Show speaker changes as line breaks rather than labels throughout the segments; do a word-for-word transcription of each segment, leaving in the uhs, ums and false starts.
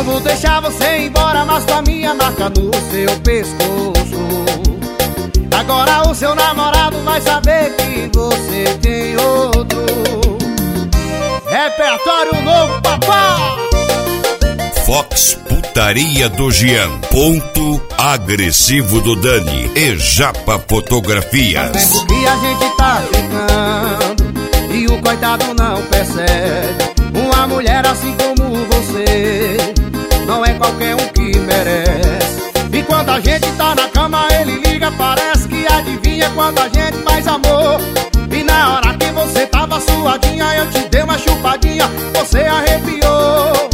Eu vou deixar você ir embora, mas com a minha marca no seu pescoço. Agora o seu namorado vai saber que você tem outro. Repertório novo, papá!
Fox Putaria do Jean, ponto agressivo do Dani e Japa Fotografias.
Faz tempo que a gente tá ficando e o coitado não percebe. Uma mulher assim como você não é qualquer um que merece. E quando a gente tá na cama ele liga, parece que adivinha quando a gente faz amor. E na hora que você tava suadinha, eu te dei uma chupadinha, você arrepiou.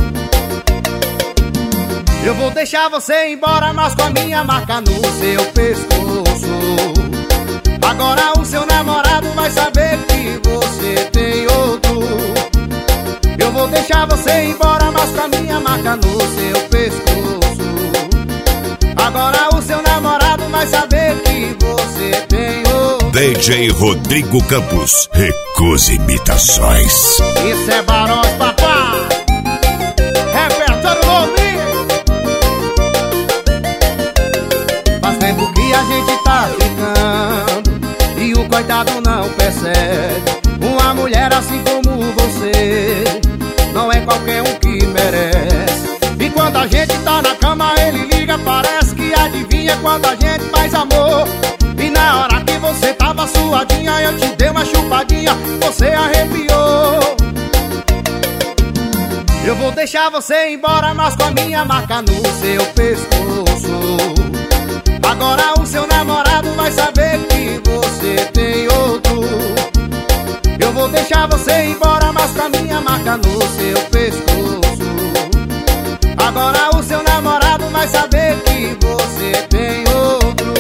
Eu vou deixar você ir embora, mas com a minha marca no seu pescoço. Agora o seu namorado vai saber que você tem outro. Eu vou deixar você ir embora, mas com a minha marca no seu pescoço. Agora o seu namorado vai saber que você tem outro.
D J Rodrigo Campos, recusa imitações.
Isso é Barões, papá. Repertório novinho. Faz tempo que a gente tá ficando e o coitado não percebe. Uma mulher assim como você não é qualquer um que merece. E quando a gente tá na cama ele liga, parece que adivinha quando a gente faz amor. E na hora que você tava suadinha, eu te dei uma chupadinha, você arrepiou. Eu vou deixar você ir embora, mas com a minha marca no seu pescoço. Agora o seu namorado vai saber que você tem outro. Eu vou deixar você ir embora, mas com a minha marca no seu pescoço. Agora o seu namorado vai saber que você tem outro.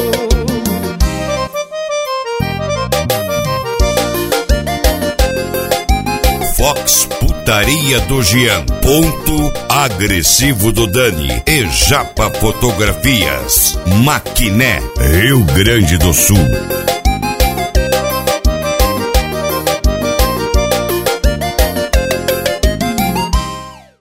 Fox Putaria do Jean, ponto agressivo do Dani e Japa Fotografias. Maquiné, Rio Grande do Sul.